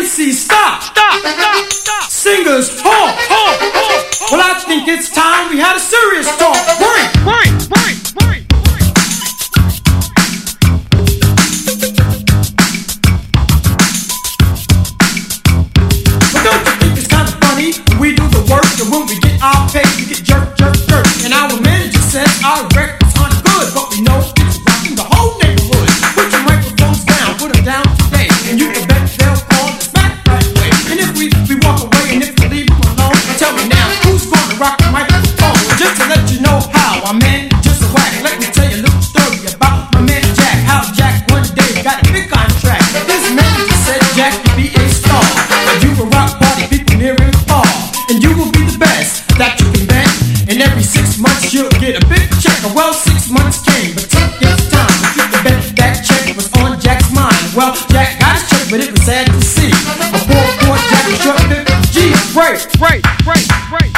MCs stop. Singers halt. Well, I think it's time we had a serious talk. Right. But don't you think it's kind of funny when we do the work and when we get our pay, we get jerk. And our manager says our records aren't good, but we know it's rocking the whole neighborhood. Put your microphones down, put them down today, and you can bet they'll call the smack right way. And if we walk away and if we leave them alone, tell me now, who's gonna rock the microphone? Just to let you know how our man just a whack. Let me tell you a little story about my man Jack. How Jack one day got a big contract. His manager said Jack could be a star, and you will rock party people near and far, and you will be the best that you can bet. And every 6 months you'll get a big check. Well, 6 months came, but took its time. But you can bet that check was on Jack's mind. Well, Jack got his check, but it was sad to see a poor Jack was short 50 G's. Right.